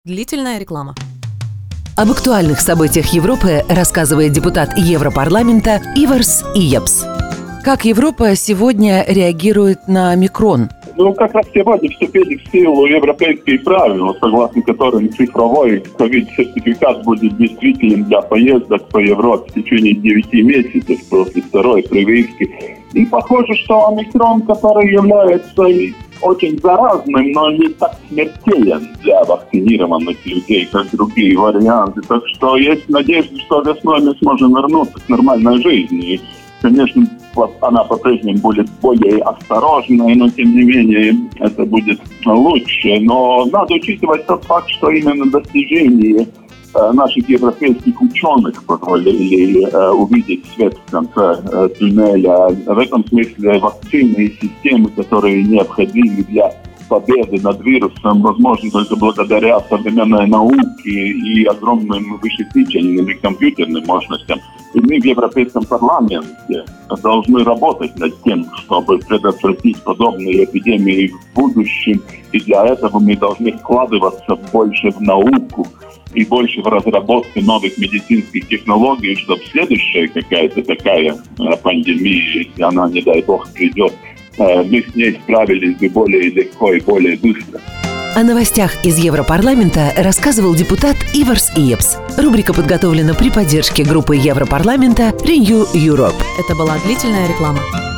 Длительная реклама. Об актуальных событиях Европы рассказывает депутат Европарламента Иварс Иепс. Как Европа сегодня реагирует на омикрон? Как раз сегодня вступили в силу европейские правила, согласно которым цифровой ковид-сертификат будет действителен для поездок по Европе в течение 9 месяцев после второй прививки. И похоже, что омикрон, который является очень заразным, но не так смертелен для вакцинированных людей, как другие варианты. Так что есть надежда, что весной мы сможем вернуться к нормальной жизни. И, конечно, она по-прежнему будет более осторожной, но тем не менее это будет лучше. Но надо учитывать тот факт, что именно достижения наших европейских ученых позволили увидеть свет в конце туннеля. В этом смысле вакцины и системы, которые необходимы для победы над вирусом, возможно, только благодаря современной науке и огромным вычислительным и компьютерным мощностям. И мы в Европейском парламенте должны работать над тем, чтобы предотвратить подобные эпидемии в будущем. И для этого мы должны вкладываться больше в науку и больше в разработку новых медицинских технологий, чтобы следующая какая-то такая пандемия, если она, не дай бог, придет, мы с ней справились бы более легко и более быстро. О новостях из Европарламента рассказывал депутат Иварс Иепс. Рубрика подготовлена при поддержке группы Европарламента Renew Europe. Это была длительная реклама.